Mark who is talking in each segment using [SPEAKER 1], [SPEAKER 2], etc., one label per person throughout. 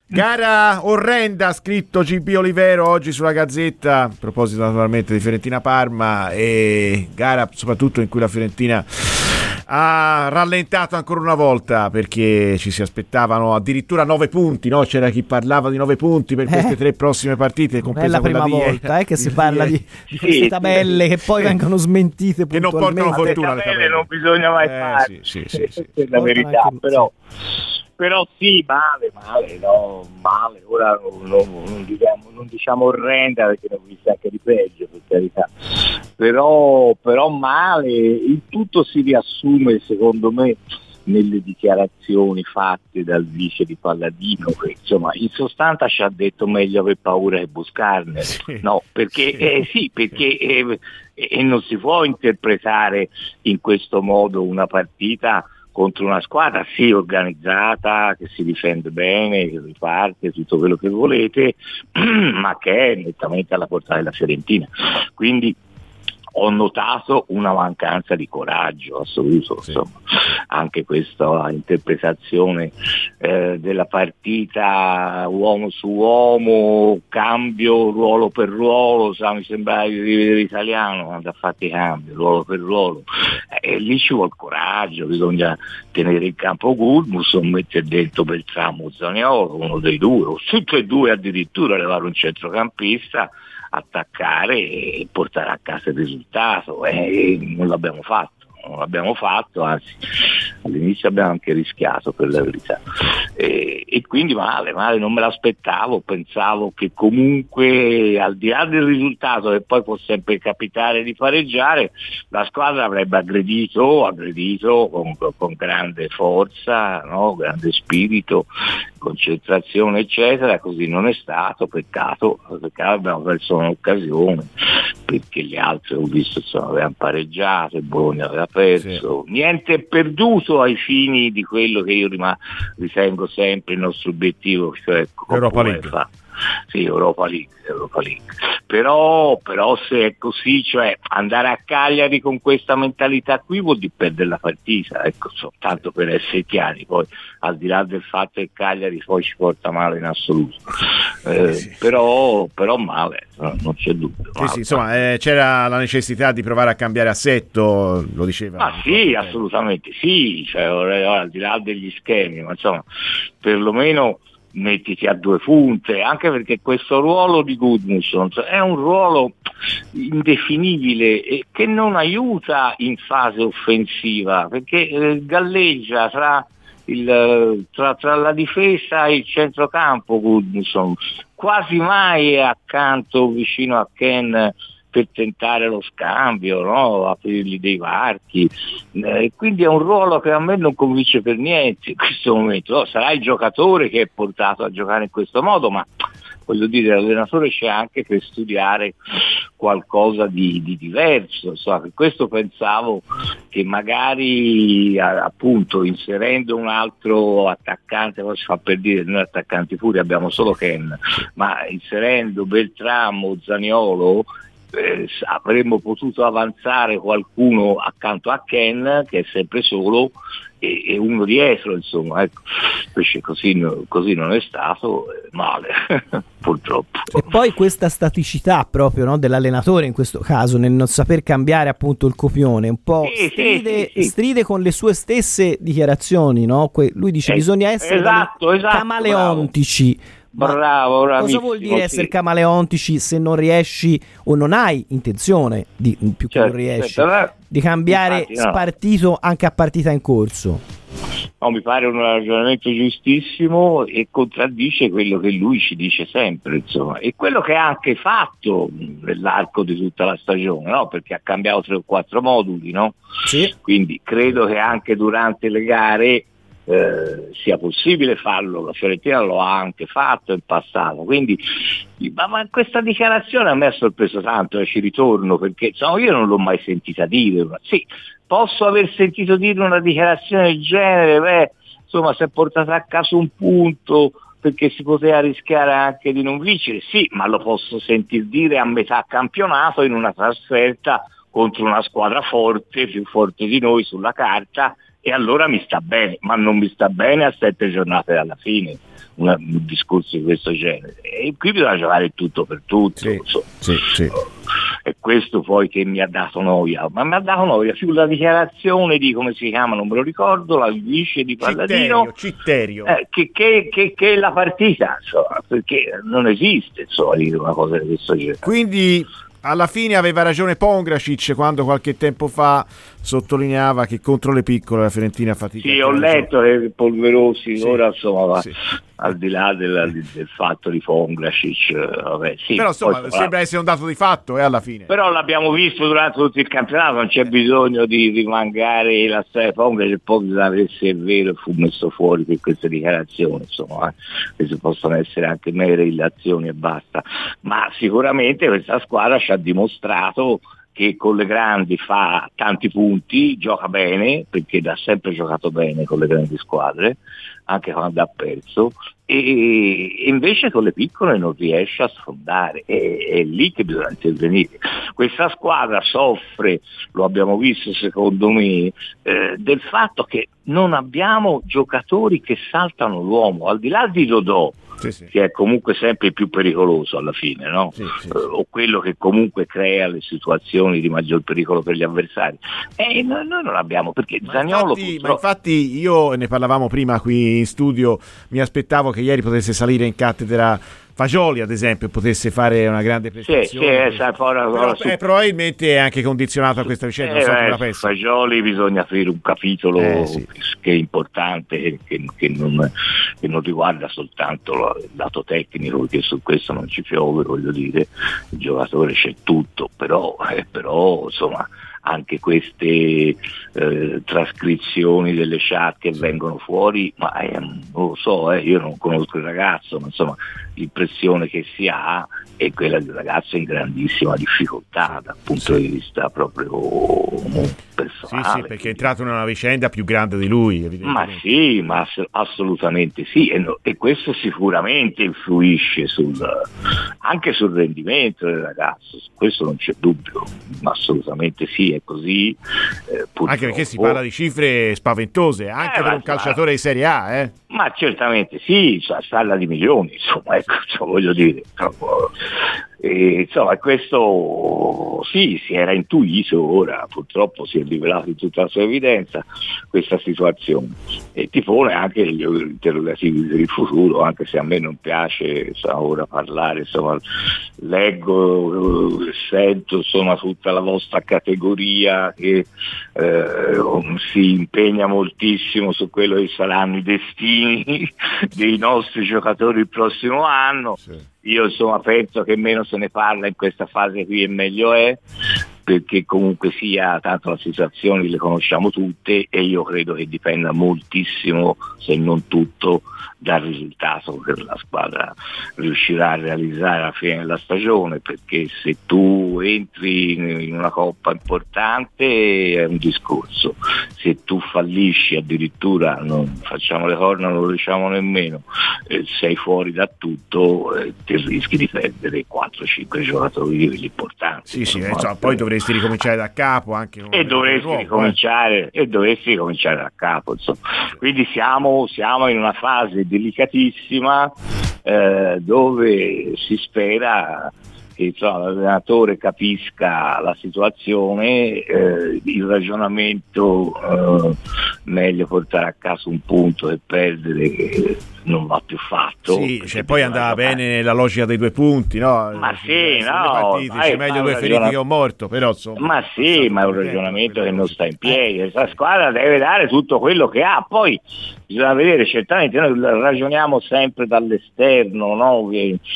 [SPEAKER 1] Gara orrenda, ha scritto GB Olivero oggi sulla Gazzetta, a proposito naturalmente di Fiorentina-Parma, e gara soprattutto in cui la Fiorentina ha rallentato ancora una volta, perché ci si aspettavano addirittura 9 punti, no? C'era chi parlava di 9 punti per queste 3 prossime partite,
[SPEAKER 2] non è la prima volta che si parla di queste tabelle che poi vengono smentite,
[SPEAKER 1] che non portano fortuna.
[SPEAKER 3] Le tabelle non bisogna mai fare,
[SPEAKER 1] sì.
[SPEAKER 3] È la verità, però sì, male, ora non diciamo orrenda, perché ne ho viste anche di peggio, per carità, però male. Il tutto si riassume secondo me nelle dichiarazioni fatte dal vice di Palladino, che insomma in sostanza ci ha detto meglio aver paura che buscarne, no? Perché non si può interpretare in questo modo una partita contro una squadra sì organizzata, che si difende bene, che riparte, tutto quello che volete, ma che è nettamente alla portata della Fiorentina. Quindi ho notato una mancanza di coraggio assoluto, insomma. Anche questa interpretazione della partita uomo su uomo, cambio ruolo per ruolo, mi sembra di vedere italiano quando ha fatto i cambi, ruolo per ruolo, e lì ci vuole coraggio, bisogna tenere in campo Gudmundsson, mettere dentro Beltramo Zaniolo, uno dei due, o tutti e due addirittura, levare un centrocampista, attaccare e portare a casa il risultato, e non l'abbiamo fatto, anzi all'inizio abbiamo anche rischiato, per la verità, e quindi male, non me l'aspettavo. Pensavo che comunque, al di là del risultato, che poi può sempre capitare di pareggiare, la squadra avrebbe aggredito con grande forza, no? Grande spirito, concentrazione eccetera. Così non è stato, peccato abbiamo perso un'occasione, perché gli altri ho visto avevano pareggiato, il Bologna aveva perso, niente è perduto ai fini di quello che io ritengo sempre il nostro obiettivo, cioè
[SPEAKER 1] Europa League.
[SPEAKER 3] Sì, Europa League. Però se è così, cioè andare a Cagliari con questa mentalità qui vuol dire perdere la partita, ecco, soltanto per essere chiari, poi al di là del fatto che Cagliari poi ci porta male in assoluto, però male, non c'è dubbio.
[SPEAKER 1] Sì, insomma, c'era la necessità di provare a cambiare assetto, lo diceva.
[SPEAKER 3] Ma sì, assolutamente sì, cioè, ora, al di là degli schemi, ma insomma, perlomeno mettiti a 2 punte, anche perché questo ruolo di Gudmundsson è un ruolo indefinibile e che non aiuta in fase offensiva, perché galleggia tra la difesa e il centrocampo. Gudmundsson quasi mai è accanto, vicino a Ken, per tentare lo scambio, no? Aprirgli dei varchi, quindi è un ruolo che a me non convince per niente in questo momento. Sarà il giocatore che è portato a giocare in questo modo, ma voglio dire, l'allenatore c'è anche per studiare qualcosa di diverso, per questo pensavo che magari appunto inserendo un altro attaccante, poi si fa per dire, noi attaccanti pure abbiamo solo Ken, ma inserendo Beltramo, Zaniolo, avremmo potuto avanzare qualcuno accanto a Ken, che è sempre solo, e uno dietro, insomma, ecco. Invece così non è stato, male purtroppo.
[SPEAKER 2] E poi questa staticità proprio, no, dell'allenatore in questo caso, nel non saper cambiare appunto il copione, un po' stride con le sue stesse dichiarazioni, no? Lui dice bisogna essere camaleontici.
[SPEAKER 3] Bravo,
[SPEAKER 2] cosa vuol dire essere camaleontici se non riesci o non hai intenzione di di cambiare spartito anche a partita in corso?
[SPEAKER 3] No, mi pare un ragionamento giustissimo e contraddice quello che lui ci dice sempre, insomma, e quello che ha anche fatto nell'arco di tutta la stagione, no? Perché ha cambiato 3 o 4 moduli, no? Sì. Quindi credo che anche durante le gare sia possibile farlo. La Fiorentina lo ha anche fatto in passato, quindi ma questa dichiarazione a me ha sorpreso tanto, e ci ritorno, perché io non l'ho mai sentita dire. Sì, posso aver sentito dire una dichiarazione del genere, insomma, si è portata a caso un punto perché si poteva rischiare anche di non vincere, sì, ma lo posso sentir dire a metà campionato in una trasferta contro una squadra forte, più forte di noi sulla carta, e allora mi sta bene, ma non mi sta bene a 7 giornate dalla fine un discorso di questo genere, e qui bisogna giocare tutto per tutto.
[SPEAKER 1] Sì.
[SPEAKER 3] E questo poi che mi ha dato noia, ma mi ha dato noia sulla dichiarazione di, come si chiama, non me lo ricordo, la vice di Palladino,
[SPEAKER 1] Citterio.
[SPEAKER 3] Che la partita, insomma, perché non esiste, insomma, una cosa di questo genere.
[SPEAKER 1] Quindi alla fine aveva ragione Pongracic quando qualche tempo fa sottolineava che contro le piccole la Fiorentina fatica.
[SPEAKER 3] Sì, ho letto che Polverosi ora, insomma,
[SPEAKER 1] sì.
[SPEAKER 3] Al di là del fatto di Pongracic, vabbè, sì,
[SPEAKER 1] però insomma sembra essere un dato di fatto alla fine.
[SPEAKER 3] Però l'abbiamo visto durante tutto il campionato, non c'è bisogno di rimangare la storia di Pongracic, poi bisogna vedere se è vero, fu messo fuori per queste dichiarazioni, insomma, queste possono essere anche mere illazioni e basta, ma sicuramente questa squadra ci ha dimostrato che con le grandi fa tanti punti, gioca bene, perché ha sempre giocato bene con le grandi squadre, anche quando ha perso, e invece con le piccole non riesce a sfondare, è lì che bisogna intervenire. Questa squadra soffre, lo abbiamo visto secondo me, del fatto che non abbiamo giocatori che saltano l'uomo, al di là di Dodò, che è comunque sempre il più pericoloso alla fine, no? O quello che comunque crea le situazioni di maggior pericolo per gli avversari, e noi non abbiamo, perché Zaniolo
[SPEAKER 1] ma infatti io ne parlavamo prima qui in studio, mi aspettavo che ieri potesse salire in cattedra Fagioli, ad esempio, potesse fare una grande prestazione. Però probabilmente è anche condizionato a questa vicenda. Non so come la pensi.
[SPEAKER 3] Fagioli bisogna aprire un capitolo che è importante, che non riguarda soltanto il lato tecnico, perché su questo non ci piove, voglio dire, il giocatore c'è tutto, però insomma anche queste trascrizioni delle chat che vengono fuori, ma non lo so, io non conosco il ragazzo, ma insomma l'impressione che si ha è quella di un ragazzo in grandissima difficoltà dal punto di vista proprio personale.
[SPEAKER 1] Sì, perché è entrato in una vicenda più grande di lui, evidentemente.
[SPEAKER 3] Ma assolutamente sì, e questo sicuramente influisce anche sul rendimento del ragazzo, su questo non c'è dubbio, ma assolutamente sì, è così.
[SPEAKER 1] Anche perché si parla di cifre spaventose, anche per un calciatore di Serie A.
[SPEAKER 3] Ma certamente sì, si parla di milioni, insomma, ecco, voglio dire. Insomma, questo sì, si era intuito, ora purtroppo si è rivelato in tutta la sua evidenza questa situazione, e ti pone anche gli interrogativi per il futuro, anche se a me non piace ora parlare, insomma, leggo, sento insomma tutta la vostra categoria che si impegna moltissimo su quello che saranno i destini dei nostri giocatori il prossimo anno. Io insomma penso che meno se ne parla in questa fase qui e meglio è, perché comunque sia, tanto le situazioni le conosciamo tutte, e io credo che dipenda moltissimo, se non tutto, dal risultato che la squadra riuscirà a realizzare alla fine della stagione, perché se tu entri in una coppa importante è un discorso, se tu fallisci addirittura, non facciamo le corna, non lo diciamo nemmeno, sei fuori da tutto, ti rischi di perdere 4-5 giocatori importanti.
[SPEAKER 1] Poi dovresti ricominciare da capo anche
[SPEAKER 3] e dovresti ricominciare da capo, insomma. Quindi siamo in una fase delicatissima dove si spera che l'allenatore capisca la situazione, il ragionamento meglio portare a casa un punto che perdere, che non va più fatto.
[SPEAKER 1] Poi andava bene la logica dei 2 punti, no?
[SPEAKER 3] Ma c'è
[SPEAKER 1] meglio 2 feriti che un morto, però insomma.
[SPEAKER 3] Ma è un ragionamento che non sta in piedi. Questa squadra deve dare tutto quello che ha, poi bisogna vedere, certamente noi ragioniamo sempre dall'esterno, no?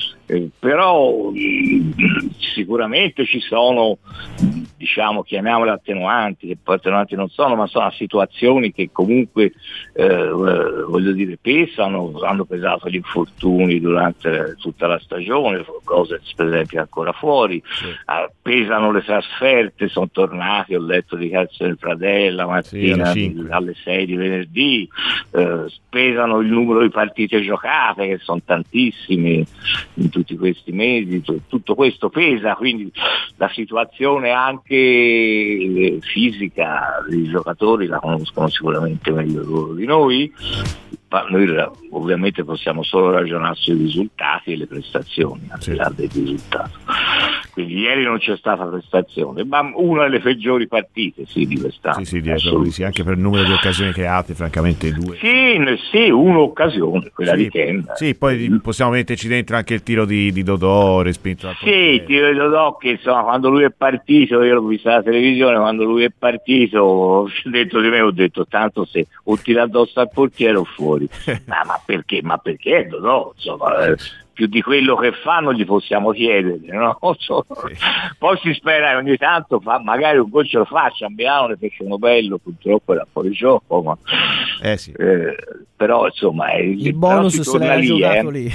[SPEAKER 3] Però sicuramente ci sono, chiamiamole attenuanti, che poi attenuanti non sono, ma sono situazioni che comunque voglio dire pesano, hanno pesato gli infortuni durante tutta la stagione, cose per esempio ancora fuori, pesano le trasferte, sono tornati, ho letto di Calcio del Pradella mattina alle 6 di venerdì, pesano il numero di partite giocate, che sono tantissimi in tutti questi mesi, tutto questo pesa, quindi la situazione anche anche fisica, i giocatori la conoscono sicuramente meglio loro di noi. Noi ovviamente possiamo solo ragionare sui risultati e le prestazioni, al di là del risultato. Quindi ieri non c'è stata prestazione, ma una delle peggiori partite di quest'anno.
[SPEAKER 1] Sì, anche per il numero di occasioni create, francamente due.
[SPEAKER 3] Sì, un'occasione, quella di Ken.
[SPEAKER 1] Sì, poi possiamo metterci dentro anche il tiro di Dodò respinto dal portiere.
[SPEAKER 3] Sì, il tiro di Dodò che insomma quando lui è partito, io l'ho vista alla televisione, quando lui è partito dentro di me ho detto tanto se o tira addosso al portiere o fuori. Ma perché Dodò, insomma, più di quello che fa non gli possiamo chiedere, no? Poi si spera che ogni tanto magari un gol ce lo faccia. A Milano ne fece uno bello, purtroppo era fuori gioco, ma però insomma
[SPEAKER 2] il bonus se l'era giocato lì.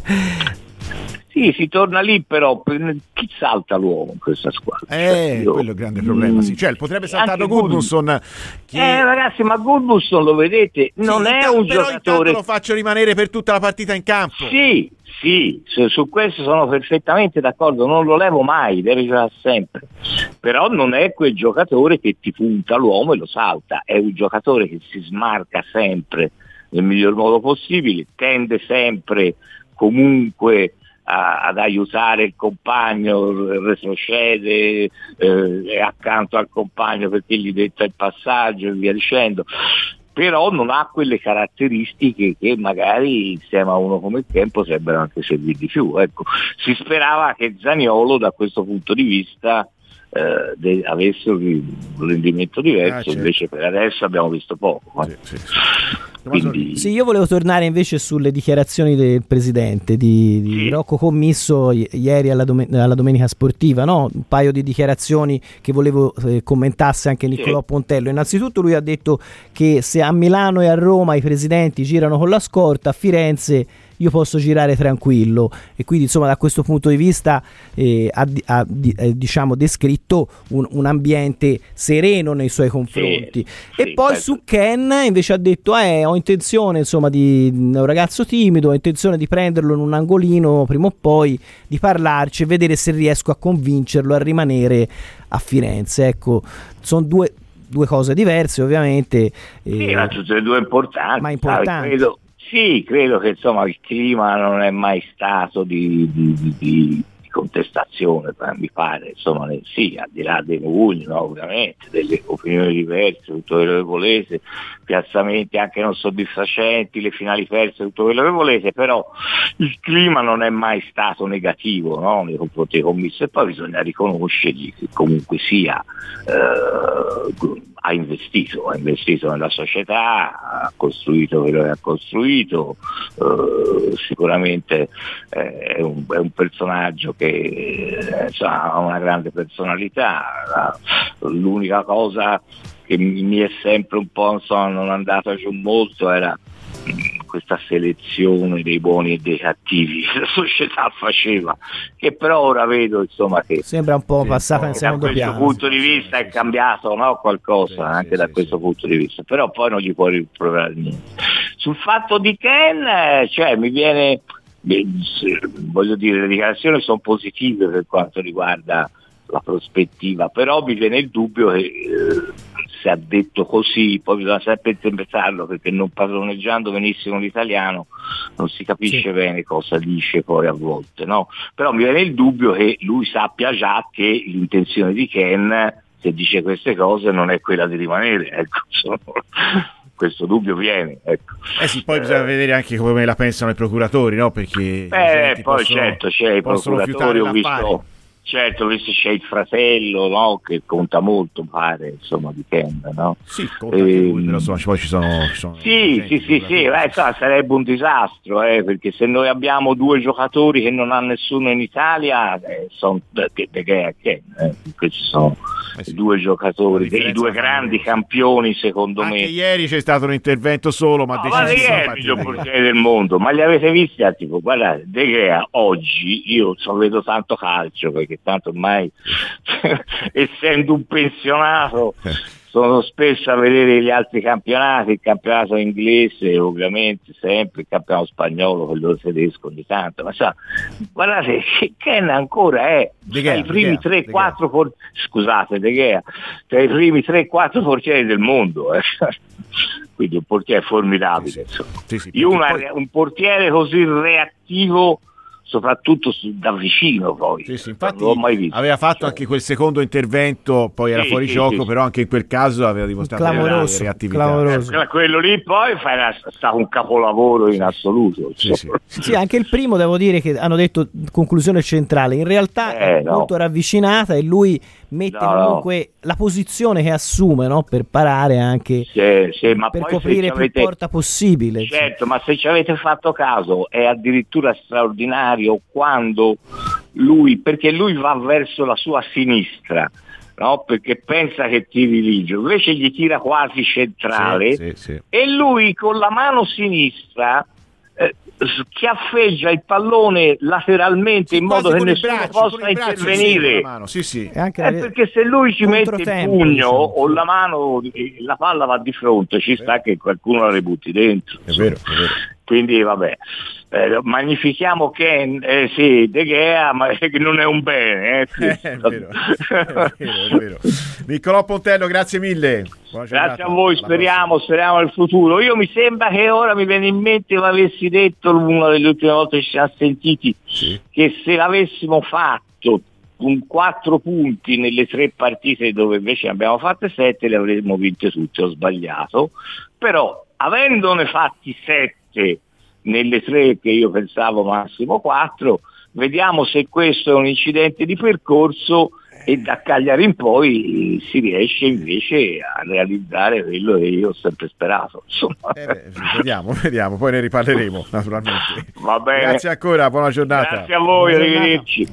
[SPEAKER 3] Sì, si torna lì, però chi salta l'uomo in questa squadra?
[SPEAKER 1] Quello è il grande problema, sì. Cioè, potrebbe saltarlo Gudmundsson.
[SPEAKER 3] Ragazzi, ma Gudmundsson lo vedete, non è un
[SPEAKER 1] però
[SPEAKER 3] giocatore.
[SPEAKER 1] Intanto lo faccio rimanere per tutta la partita in campo.
[SPEAKER 3] Sì, su questo sono perfettamente d'accordo, non lo levo mai, deve giocare sempre. Però non è quel giocatore che ti punta l'uomo e lo salta, è un giocatore che si smarca sempre nel miglior modo possibile, tende sempre comunque ad aiutare il compagno, retrocede, è accanto al compagno perché gli detta il passaggio e via dicendo, però non ha quelle caratteristiche che magari insieme a uno come Ken potrebbero anche servire di più. Ecco, si sperava che Zaniolo da questo punto di vista avesse un rendimento diverso, invece per adesso abbiamo visto poco. Quindi...
[SPEAKER 2] Sì, io volevo tornare invece sulle dichiarazioni del presidente di Rocco Commisso ieri alla Domenica Sportiva, no? Un paio di dichiarazioni che volevo commentasse anche Niccolò Pontello. Innanzitutto lui ha detto che se a Milano e a Roma i presidenti girano con la scorta, a Firenze io posso girare tranquillo, e quindi insomma da questo punto di vista ha diciamo descritto un ambiente sereno nei suoi confronti. E poi su Ken invece ha detto ho intenzione insomma è un ragazzo timido, ho intenzione di prenderlo in un angolino prima o poi, di parlarci e vedere se riesco a convincerlo a rimanere a Firenze. Ecco, sono due cose diverse ovviamente,
[SPEAKER 3] ma tutte e due importanti,
[SPEAKER 2] ma importanti.
[SPEAKER 3] Credo che insomma il clima non è mai stato di contestazione, mi pare, insomma, al di là dei nugugni, no, ovviamente, delle opinioni diverse, tutto quello che volete, piazzamenti anche non soddisfacenti, le finali perse, tutto quello che volete, però il clima non è mai stato negativo, no, nei confronti dei commessi, e poi bisogna riconoscergli che comunque sia ha investito nella società, ha costruito quello che ha costruito, sicuramente è un personaggio che ha una grande personalità. L'unica cosa che mi è sempre un po' non andata giù molto era questa selezione dei buoni e dei cattivi che la società faceva, che però ora vedo insomma che
[SPEAKER 2] sembra un po' passata in secondo piano.
[SPEAKER 3] Da questo punto di vista è cambiato, no? Qualcosa anche da questo punto di vista, però poi non gli può rimproverare niente. Sul fatto di Ken, mi viene, voglio dire, le dichiarazioni sono positive per quanto riguarda la prospettiva, però mi viene il dubbio che se ha detto così, poi bisogna sempre interpretarlo, perché non padroneggiando benissimo l'italiano non si capisce bene cosa dice poi a volte, no? Però mi viene il dubbio che lui sappia già che l'intenzione di Ken, se dice queste cose, non è quella di rimanere, ecco, questo dubbio viene, ecco.
[SPEAKER 1] Poi bisogna vedere anche come la pensano i procuratori, no? Perché
[SPEAKER 3] poi c'è i procuratori, ho visto c'è il fratello, no? Che conta molto, pare, insomma, di Ken, no?
[SPEAKER 1] Sì, conta anche lui, però insomma, poi ci sono
[SPEAKER 3] sarebbe un disastro, perché se noi abbiamo due giocatori che non ha nessuno in Italia, sono questi sono due giocatori, i due grandi campioni, secondo me.
[SPEAKER 1] Anche ieri c'è stato un intervento solo, ma
[SPEAKER 3] è il miglior portiere del mondo, ma li avete visti? Tipo, guardate, De Gea oggi, io vedo tanto calcio, perché tanto ormai essendo un pensionato sono spesso a vedere gli altri campionati, il campionato inglese ovviamente sempre, il campionato spagnolo, quello tedesco ogni tanto, ma sa, guardate che Ken ancora è tra i primi 3-4 scusate, De Gea, tra i primi 3-4 portieri del mondo, quindi un portiere formidabile. Io un portiere così reattivo, soprattutto da vicino, poi
[SPEAKER 1] infatti non l'ho mai visto. Aveva fatto anche quel secondo intervento, poi era fuori gioco, però anche in quel caso aveva dimostrato reattività.
[SPEAKER 3] Quello lì poi è stato un capolavoro in assoluto.
[SPEAKER 2] Sì, anche il primo, devo dire che hanno detto conclusione centrale, in realtà è molto ravvicinata, e lui mette comunque la posizione che assume, no? Per parare anche,
[SPEAKER 3] ma
[SPEAKER 2] per
[SPEAKER 3] poi
[SPEAKER 2] coprire più porta possibile.
[SPEAKER 3] Certo, ma se ci avete fatto caso è addirittura straordinario quando perché lui va verso la sua sinistra, no? Perché pensa che tiri ligio, invece gli tira quasi centrale, e lui con la mano sinistra schiaffeggia il pallone lateralmente in modo che nessuno possa intervenire. Perché se lui ci mette il pugno o la mano, la palla va di fronte, ci sta che qualcuno la ributti dentro.
[SPEAKER 1] È vero.
[SPEAKER 3] Quindi vabbè, magnifichiamo Ken, De Gea, ma non è un bene.
[SPEAKER 1] È vero. Niccolò Pontello, grazie mille.
[SPEAKER 3] Grazie a voi, speriamo nel futuro. Io mi sembra che ora mi viene in mente, lo avessi detto una delle ultime volte che ci siamo sentiti, che se l'avessimo fatto con 4 punti nelle 3 partite dove invece ne abbiamo fatte 7, le avremmo vinte tutte. Ho sbagliato, però avendone fatti 7 nelle 3 che io pensavo massimo 4, vediamo se questo è un incidente di percorso e da Cagliari in poi si riesce invece a realizzare quello che io ho sempre sperato.
[SPEAKER 1] Vediamo, poi ne riparleremo naturalmente.
[SPEAKER 3] Va bene.
[SPEAKER 1] Grazie ancora, buona giornata.
[SPEAKER 3] Grazie a voi, arrivederci.